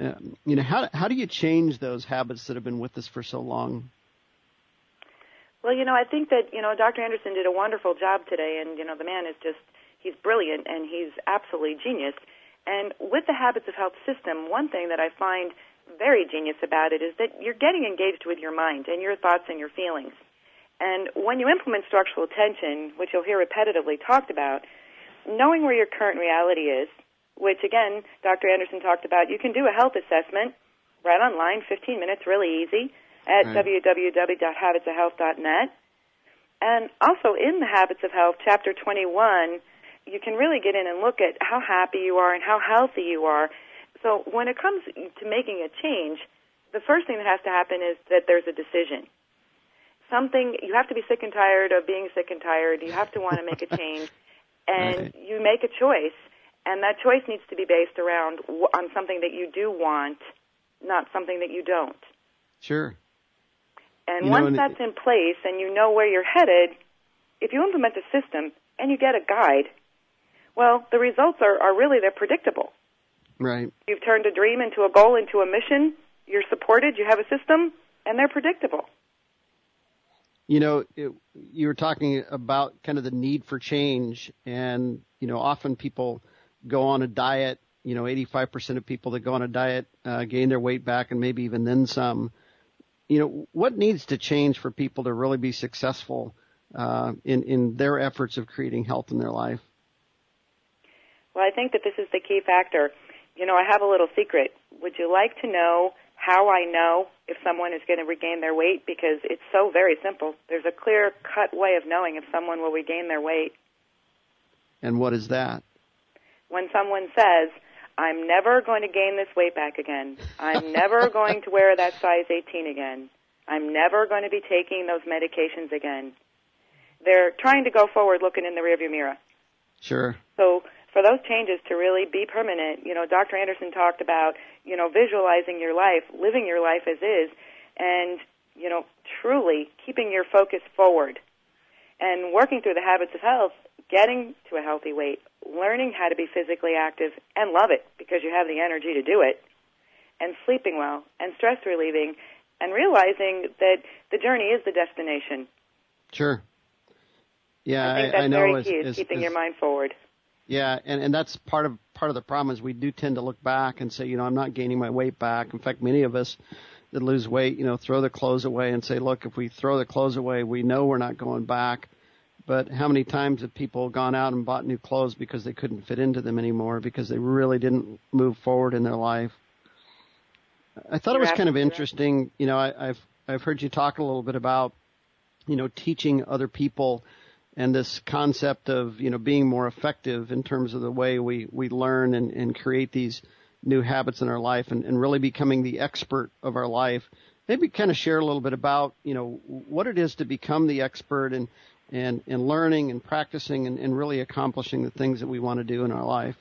do you change those habits that have been with us for so long? Well, I think that, Dr. Anderson did a wonderful job today, and, the man is he's brilliant, and he's absolutely genius. And with the Habits of Health system, one thing that I find very genius about it is that you're getting engaged with your mind and your thoughts and your feelings. And when you implement structural attention, which you'll hear repetitively talked about, knowing where your current reality is, which, again, Dr. Anderson talked about, you can do a health assessment right online, 15 minutes, really easy, at www.habitsofhealth.net. And also in the Habits of Health, Chapter 21, you can really get in and look at how happy you are and how healthy you are. So when it comes to making a change, the first thing that has to happen is that there's a decision. You have to be sick and tired of being sick and tired. You have to want to make a change. And you make a choice, and that choice needs to be based on something that you do want, not something that you don't. Sure. And once that's in place and you know where you're headed, if you implement a system and you get a guide, well, the results are really, they're predictable. Right. You've turned a dream into a goal, into a mission, you're supported, you have a system, and they're predictable. You were talking about kind of the need for change, and, often people go on a diet, 85% of people that go on a diet gain their weight back and maybe even then some. What needs to change for people to really be successful in their efforts of creating health in their life? Well, I think that this is the key factor. I have a little secret. Would you like to know how I know if someone is going to regain their weight? Because it's so very simple. There's a clear-cut way of knowing if someone will regain their weight. And what is that? When someone says, I'm never going to gain this weight back again. I'm never going to wear that size 18 again. I'm never going to be taking those medications again. They're trying to go forward looking in the rearview mirror. Sure. So for those changes to really be permanent, Dr. Anderson talked about, visualizing your life, living your life as is, and, truly keeping your focus forward and working through the habits of health, getting to a healthy weight, learning how to be physically active and love it because you have the energy to do it, and sleeping well and stress relieving, and realizing that the journey is the destination. Sure. Yeah, I think that's I know very key is keeping your mind forward. Yeah, and that's part of the problem is we do tend to look back and say, I'm not gaining my weight back. In fact, many of us that lose weight, throw their clothes away and say, look, if we throw the clothes away, we know we're not going back. But how many times have people gone out and bought new clothes because they couldn't fit into them anymore because they really didn't move forward in their life? I thought it was kind of interesting. I've heard you talk a little bit about, teaching other people and this concept of, being more effective in terms of the way we learn and create these new habits in our life and really becoming the expert of our life. Maybe kind of share a little bit about, what it is to become the expert and learning and practicing and really accomplishing the things that we want to do in our life.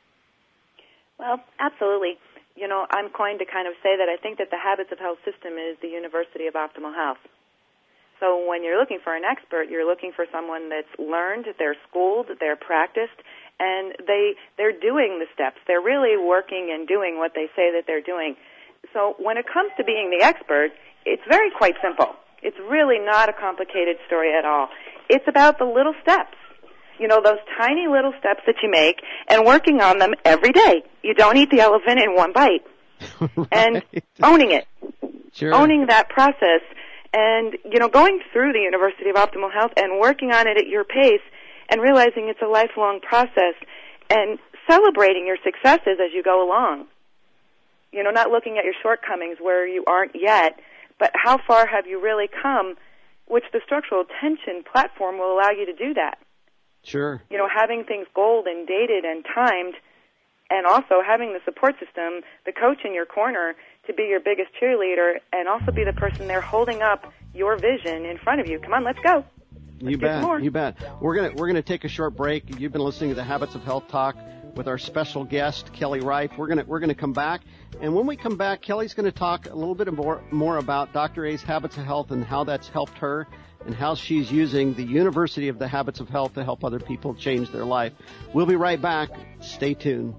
Well, absolutely. I'm going to kind of say that I think that the Habits of Health system is the University of Optimal Health. So when you're looking for an expert, you're looking for someone that's learned, they're schooled, they're practiced, and they're doing the steps. They're really working and doing what they say that they're doing. So when it comes to being the expert, it's very quite simple. It's really not a complicated story at all. It's about the little steps. Those tiny little steps that you make and working on them every day. You don't eat the elephant in one bite. Right. And owning it. Sure. Owning that process and, going through the University of Optimal Health and working on it at your pace and realizing it's a lifelong process and celebrating your successes as you go along. Not looking at your shortcomings where you aren't yet, but how far have you really come, which the structural tension platform will allow you to do that. Sure. Having things goaled and dated and timed, and also having the support system, the coach in your corner to be your biggest cheerleader and also be the person there holding up your vision in front of you. Come on, let's go. You bet. We're gonna take a short break. You've been listening to the Habits of Health Talk with our special guest, Kelly Reif. We're gonna come back, and when we come back, Kelly's gonna talk a little bit more about Dr. A's Habits of Health and how that's helped her and how she's using the University of the Habits of Health to help other people change their life. We'll be right back. Stay tuned.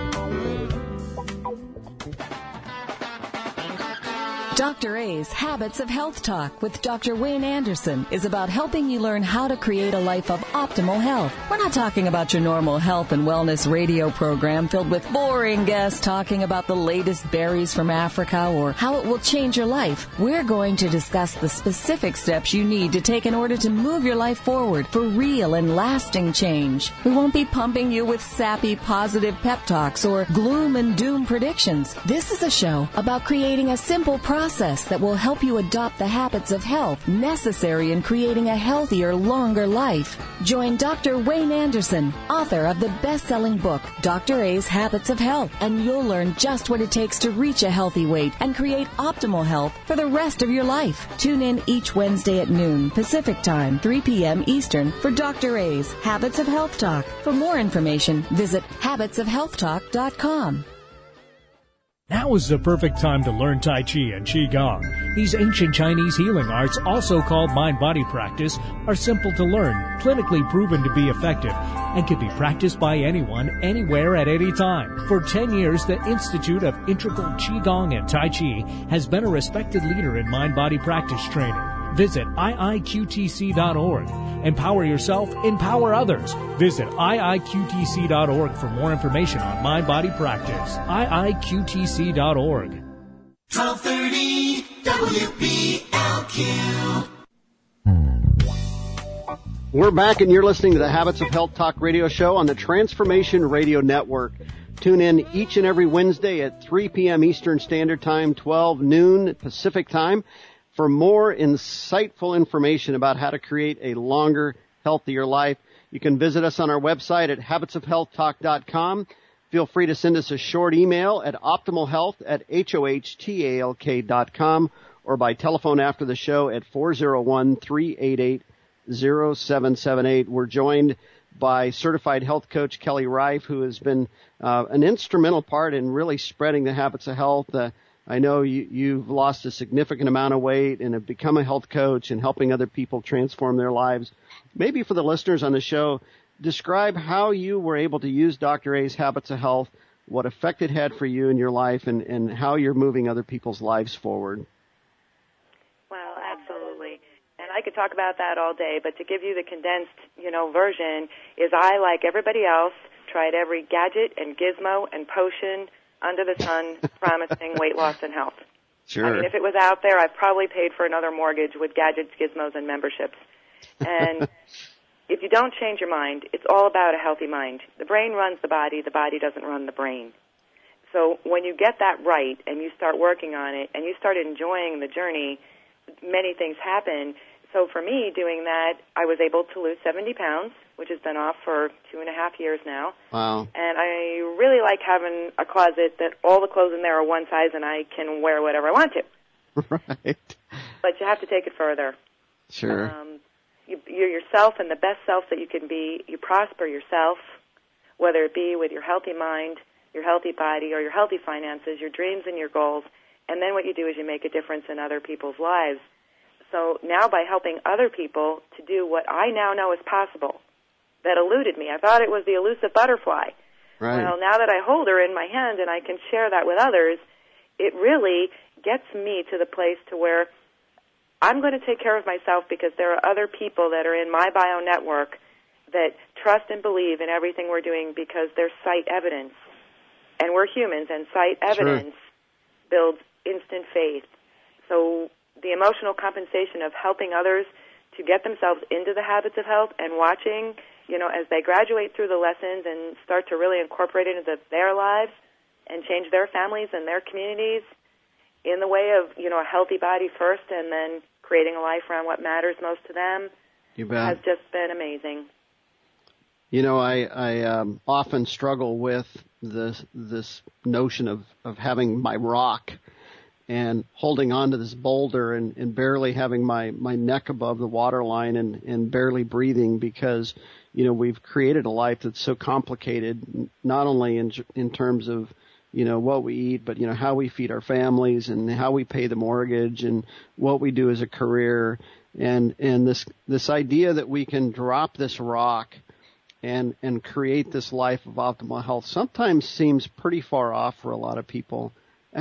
Dr. A's Habits of Health Talk with Dr. Wayne Anderson is about helping you learn how to create a life of optimal health. We're not talking about your normal health and wellness radio program filled with boring guests talking about the latest berries from Africa or how it will change your life. We're going to discuss the specific steps you need to take in order to move your life forward for real and lasting change. We won't be pumping you with sappy positive pep talks or gloom and doom predictions. This is a show about creating a simple process that will help you adopt the habits of health necessary in creating a healthier, longer life. Join Dr. Wayne Anderson, author of the best-selling book, Dr. A's Habits of Health, and you'll learn just what it takes to reach a healthy weight and create optimal health for the rest of your life. Tune in each Wednesday at noon Pacific Time, 3 p.m. Eastern for Dr. A's Habits of Health Talk. For more information, visit habitsofhealthtalk.com. Now is the perfect time to learn Tai Chi and Qigong. These ancient Chinese healing arts, also called mind-body practice, are simple to learn, clinically proven to be effective, and can be practiced by anyone, anywhere, at any time. For 10 years, the Institute of Integral Qigong and Tai Chi has been a respected leader in mind-body practice training. Visit iiqtc.org. Empower yourself, empower others. Visit iiqtc.org for more information on mind-body practice. iiqtc.org. 1230 WPLQ. We're back, and you're listening to the Habits of Health Talk radio show on the Transformation Radio Network. Tune in each and every Wednesday at 3 p.m. Eastern Standard Time, 12 noon Pacific Time, for more insightful information about how to create a longer, healthier life. You can visit us on our website at habitsofhealthtalk.com. Feel free to send us a short email at optimalhealth@hohtalk.com or by telephone after the show at 401-388-0778. We're joined by certified health coach Kelly Reif, who has been an instrumental part in really spreading the habits of health. I know you've lost a significant amount of weight and have become a health coach and helping other people transform their lives. Maybe for the listeners on the show, describe how you were able to use Dr. A's Habits of Health, what effect it had for you in your life, and how you're moving other people's lives forward. Well, absolutely. And I could talk about that all day, but to give you the condensed, version is I, like everybody else, tried every gadget and gizmo and potion under the sun promising weight loss and health. Sure. I mean, if it was out there, I've probably paid for another mortgage with gadgets, gizmos, and memberships. And if you don't change your mind, it's all about a healthy mind. The brain runs the body doesn't run the brain. So when you get that right and you start working on it and you start enjoying the journey, many things happen. So for me, doing that, I was able to lose 70 pounds, which has been off for 2.5 years now. Wow. And I really like having a closet that all the clothes in there are one size and I can wear whatever I want to. Right. But you have to take it further. Sure. You're yourself and the best self that you can be. You prosper yourself, whether it be with your healthy mind, your healthy body, or your healthy finances, your dreams and your goals. And then what you do is you make a difference in other people's lives. So now by helping other people to do what I now know is possible, that eluded me. I thought it was the elusive butterfly. Right. Well, now that I hold her in my hand and I can share that with others, it really gets me to the place to where I'm going to take care of myself because there are other people that are in my bio network that trust and believe in everything we're doing because there's sight evidence. And we're humans, and sight evidence builds instant faith. So the emotional compensation of helping others to get themselves into the habits of health and watching, as they graduate through the lessons and start to really incorporate it into their lives and change their families and their communities in the way of, a healthy body first and then creating a life around what matters most to them has just been amazing. I often struggle with this notion of having my rock and holding on to this boulder and barely having my neck above the waterline and barely breathing because, we've created a life that's so complicated, not only in terms of, what we eat, but, how we feed our families and how we pay the mortgage and what we do as a career. And this idea that we can drop this rock and create this life of optimal health sometimes seems pretty far off for a lot of people.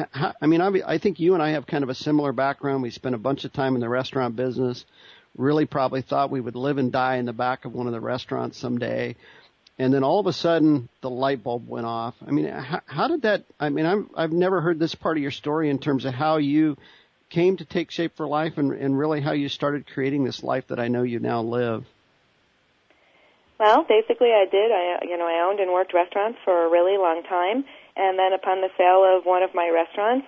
I think you and I have kind of a similar background. We spent a bunch of time in the restaurant business, really probably thought we would live and die in the back of one of the restaurants someday. And then all of a sudden, the light bulb went off. How did that, I've never heard this part of your story in terms of how you came to take shape for life and really how you started creating this life that I know you now live. Well, basically I did. I owned and worked restaurants for a really long time. And then upon the sale of one of my restaurants,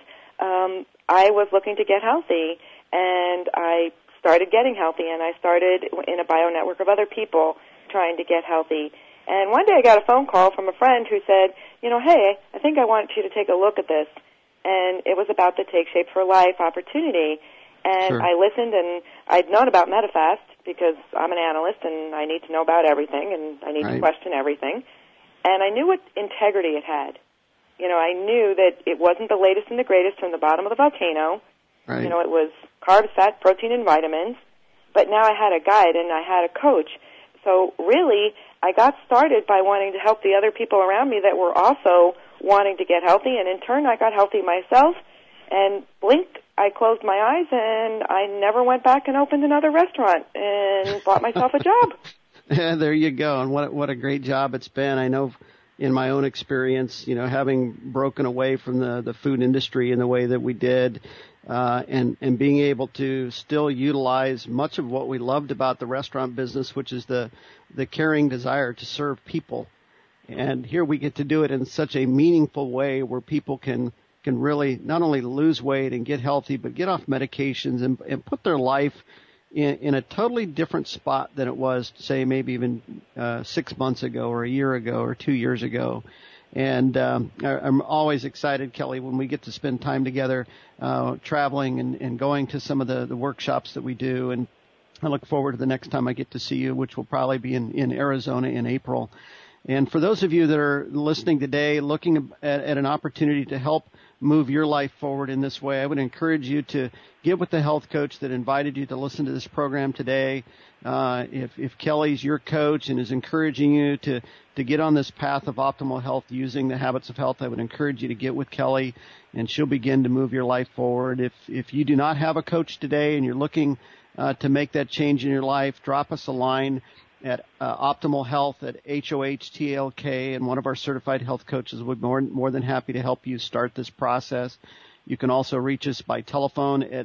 I was looking to get healthy. And I started getting healthy, and I started in a bio network of other people trying to get healthy. And one day I got a phone call from a friend who said, hey, I think I want you to take a look at this. And it was about the Take Shape for Life opportunity. And I listened, and I'd known about Medifast because I'm an analyst and I need to know about everything and I need to question everything. And I knew what integrity it had. I knew that it wasn't the latest and the greatest from the bottom of the volcano. Right. It was carbs, fat, protein, and vitamins. But now I had a guide and I had a coach. So really, I got started by wanting to help the other people around me that were also wanting to get healthy. And in turn, I got healthy myself. And blink, I closed my eyes and I never went back and opened another restaurant and bought myself a job. Yeah, there you go. And what a great job it's been. I know in my own experience, having broken away from the food industry in the way that we did, and being able to still utilize much of what we loved about the restaurant business, which is the caring desire to serve people. And here we get to do it in such a meaningful way where people can really not only lose weight and get healthy, but get off medications and put their life in a totally different spot than it was, say, maybe even 6 months ago or a year ago or 2 years ago. And I'm always excited, Kelly, when we get to spend time together traveling and going to some of the workshops that we do. And I look forward to the next time I get to see you, which will probably be in Arizona in April. And for those of you that are listening today, looking at an opportunity to help move your life forward in this way, I would encourage you to get with the health coach that invited you to listen to this program today. If Kelly's your coach and is encouraging you to get on this path of optimal health using the Habits of Health, I would encourage you to get with Kelly, and she'll begin to move your life forward. If you do not have a coach today and you're looking to make that change in your life, drop us a line at Optimal Health at HOHTLK, and one of our certified health coaches would be more than happy to help you start this process. You can also reach us by telephone at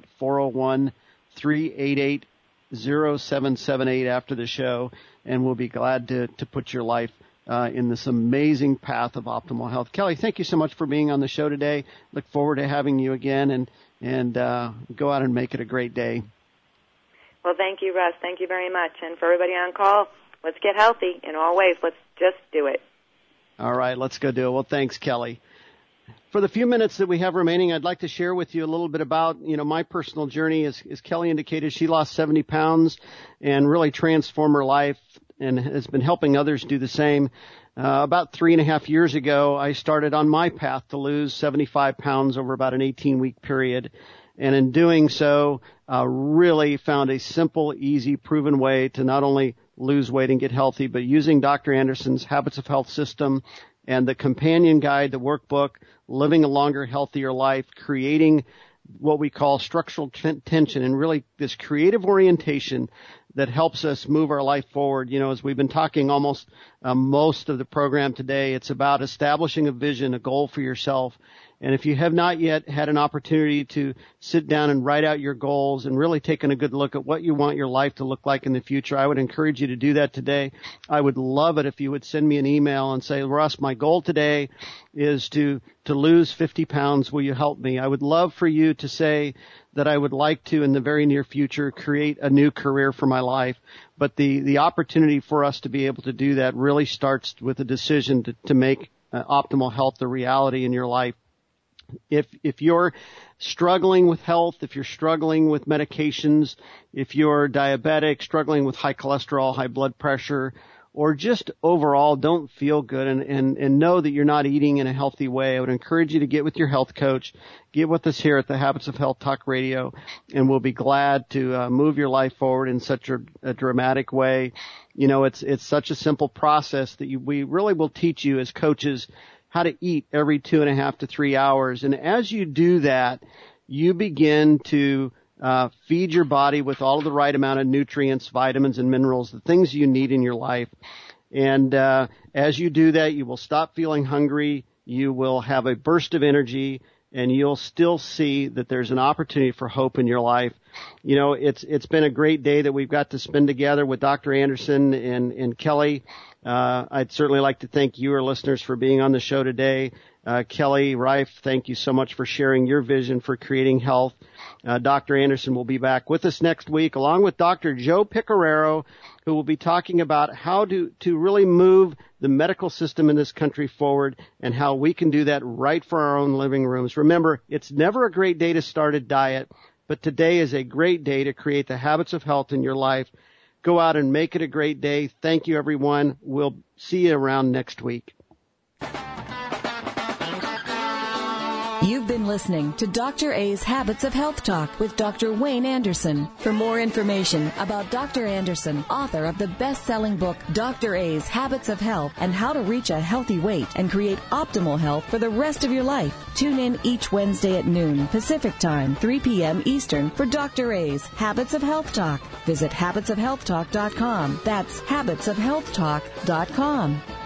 401-388-0778 after the show, and we'll be glad to put your life in this amazing path of optimal health. Kelly, thank you so much for being on the show today. Look forward to having you again, and go out and make it a great day. Well, thank you, Russ. Thank you very much. And for everybody on call, let's get healthy in all ways. Let's just do it. All right, let's go do it. Well, thanks, Kelly. For the few minutes that we have remaining, I'd like to share with you a little bit about, my personal journey. As Kelly indicated, she lost 70 pounds and really transformed her life and has been helping others do the same. About 3.5 years ago, I started on my path to lose 75 pounds over about an 18-week period. And in doing so, really found a simple, easy, proven way to not only lose weight and get healthy, but using Dr. Anderson's Habits of Health system and the companion guide, the workbook, Living a Longer, Healthier Life, creating what we call structural tension and really this creative orientation that helps us move our life forward. As we've been talking almost most of the program today, it's about establishing a vision, a goal for yourself. And if you have not yet had an opportunity to sit down and write out your goals and really taken a good look at what you want your life to look like in the future, I would encourage you to do that today. I would love it if you would send me an email and say, Russ, my goal today is to lose 50 pounds. Will you help me? I would love for you to say that I would like to, in the very near future, create a new career for my life. But the opportunity for us to be able to do that really starts with a decision to make optimal health the reality in your life. If you're struggling with health, if you're struggling with medications, if you're diabetic, struggling with high cholesterol, high blood pressure, or just overall don't feel good and know that you're not eating in a healthy way, I would encourage you to get with your health coach, get with us here at the Habits of Health Talk Radio, and we'll be glad to move your life forward in such a dramatic way. It's such a simple process that we really will teach you as coaches how to eat every 2.5 to 3 hours. And as you do that, you begin to feed your body with all of the right amount of nutrients, vitamins, and minerals, the things you need in your life. And as you do that, you will stop feeling hungry, you will have a burst of energy, and you'll still see that there's an opportunity for hope in your life. It's been a great day that we've got to spend together with Dr. Anderson and Kelly. I'd certainly like to thank you, our listeners, for being on the show today. Kelly Reif, thank you so much for sharing your vision for creating health. Dr. Anderson will be back with us next week, along with Dr. Joe Picarero, who will be talking about how to really move the medical system in this country forward and how we can do that right for our own living rooms. Remember, it's never a great day to start a diet, but today is a great day to create the habits of health in your life. Go out and make it a great day. Thank you, everyone. We'll see you around next week. You've been listening to Dr. A's Habits of Health Talk with Dr. Wayne Anderson. For more information about Dr. Anderson, author of the best-selling book, Dr. A's Habits of Health and How to Reach a Healthy Weight and Create Optimal Health for the Rest of Your Life, tune in each Wednesday at noon Pacific Time, 3 p.m. Eastern for Dr. A's Habits of Health Talk. Visit habitsofhealthtalk.com. That's habitsofhealthtalk.com.